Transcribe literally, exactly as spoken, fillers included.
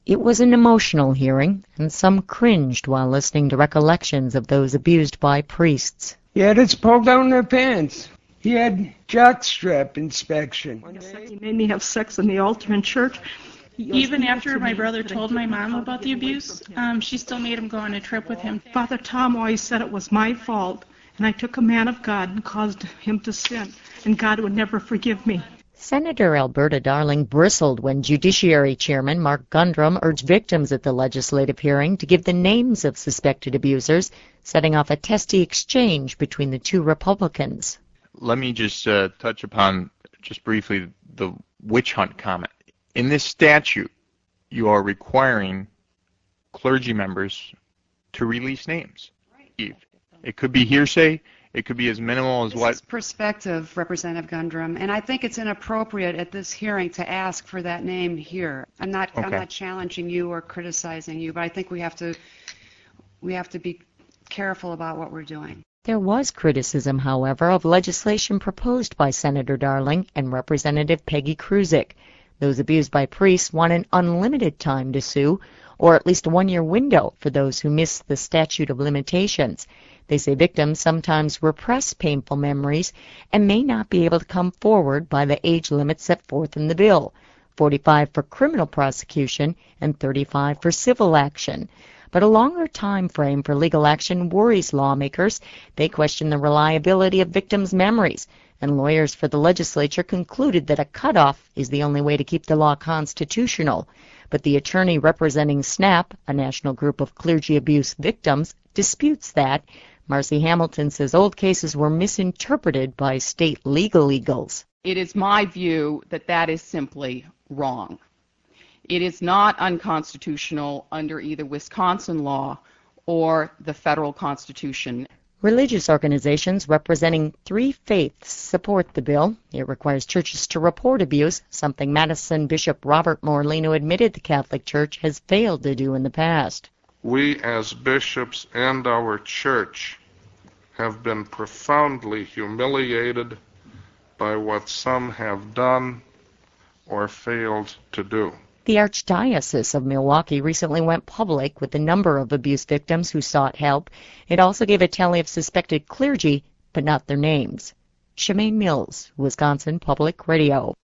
It was an emotional hearing, and some cringed while listening to recollections of those abused by priests. He had us pull down their pants. He had jockstrap inspection. He made me have sex in the altar in church. Even after my brother told my mom about the abuse, um, she still made him go on a trip with him. Father Tom always said it was my fault, and I took a man of God and caused him to sin, and God would never forgive me. Senator Alberta Darling bristled when Judiciary Chairman Mark Gundrum urged victims at the legislative hearing to give the names of suspected abusers, setting off a testy exchange between the two Republicans. Let me just uh, touch upon, just briefly, the witch hunt comment. In this statute, you are requiring clergy members to release names. Right. It could be hearsay. It could be as minimal as this what... This is perspective, Representative Gundrum, and I think it's inappropriate at this hearing to ask for that name here. I'm not, okay. I'm not challenging you or criticizing you, but I think we have to, we have to be careful about what we're doing. There was criticism, however, of legislation proposed by Senator Darling and Representative Peggy Kruzik. Those abused by priests want an unlimited time to sue, or at least a one-year window for those who miss the statute of limitations. They say victims sometimes repress painful memories and may not be able to come forward by the age limit set forth in the bill, forty-five for criminal prosecution and thirty-five for civil action. But a longer time frame for legal action worries lawmakers. They question the reliability of victims' memories, and lawyers for the legislature concluded that a cutoff is the only way to keep the law constitutional. But the attorney representing SNAP, a national group of clergy abuse victims, disputes that. Marcy Hamilton says old cases were misinterpreted by state legal eagles. It is my view that that is simply wrong. It is not unconstitutional under either Wisconsin law or the federal Constitution. Religious organizations representing three faiths support the bill. It requires churches to report abuse, something Madison Bishop Robert Morlino admitted the Catholic Church has failed to do in the past. We as bishops and our church have been profoundly humiliated by what some have done or failed to do. The Archdiocese of Milwaukee recently went public with the number of abuse victims who sought help. It also gave a tally of suspected clergy, but not their names. Shemaine Mills, Wisconsin Public Radio.